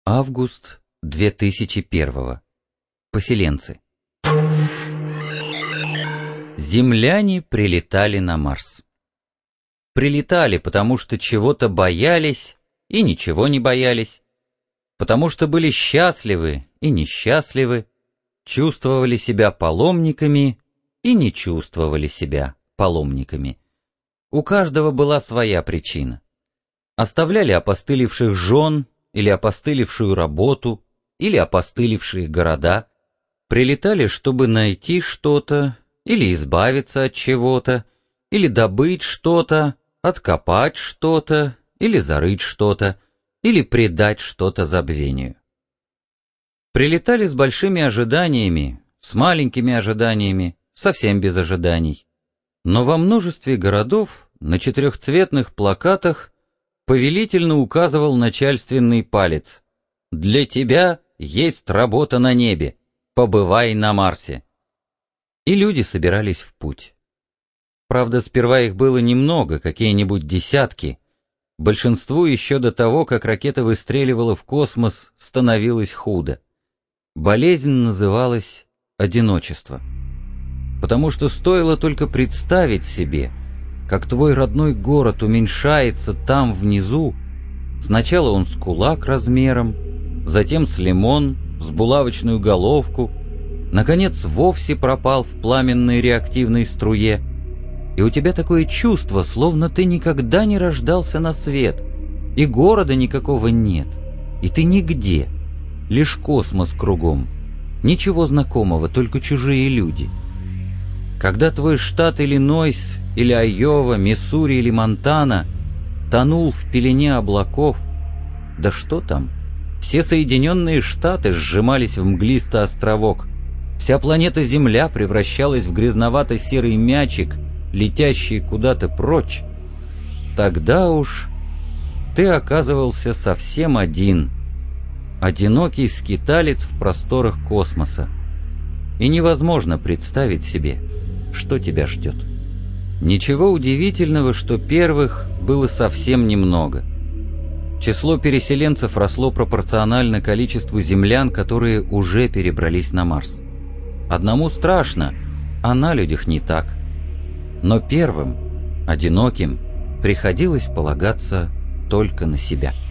Август 2001. Поселенцы. Земляне прилетали на Марс. Прилетали, потому что чего-то боялись и ничего не боялись, потому что были счастливы и несчастливы, чувствовали себя паломниками и не чувствовали себя паломниками. У каждого была своя причина. Оставляли опостылевших жен, или опостылевшую работу, или опостылевшие города, прилетали, чтобы найти что-то, или избавиться от чего-то, или добыть что-то, откопать что-то, или зарыть что-то, или предать что-то забвению. Прилетали с большими ожиданиями, с маленькими ожиданиями, совсем без ожиданий. Но во множестве городов на четырехцветных плакатах повелительно указывал начальственный палец: «Для тебя есть работа на небе, побывай на Марсе». И люди собирались в путь. Правда, сперва их было немного, какие-нибудь десятки. Большинству еще до того, как ракета выстреливала в космос, становилось худо. Болезнь называлась одиночество. Потому что стоило только представить себе, как твой родной город уменьшается там внизу. Сначала он с кулак размером, затем с лимон, с булавочную головку, наконец вовсе пропал в пламенной реактивной струе. И у тебя такое чувство, словно ты никогда не рождался на свет, и города никакого нет, и ты нигде, лишь космос кругом, ничего знакомого, только чужие люди. Когда твой штат Иллинойс или Айова, Миссури или Монтана тонул в пелене облаков, да что там, все Соединенные Штаты сжимались в мглистый островок, вся планета Земля превращалась в грязновато-серый мячик, летящий куда-то прочь, тогда уж ты оказывался совсем один, одинокий скиталец в просторах космоса, и невозможно представить себе, что тебя ждет. Ничего удивительного, что первых было совсем немного. Число переселенцев росло пропорционально количеству землян, которые уже перебрались на Марс. Одному страшно, а на людях не так. Но первым, одиноким, приходилось полагаться только на себя.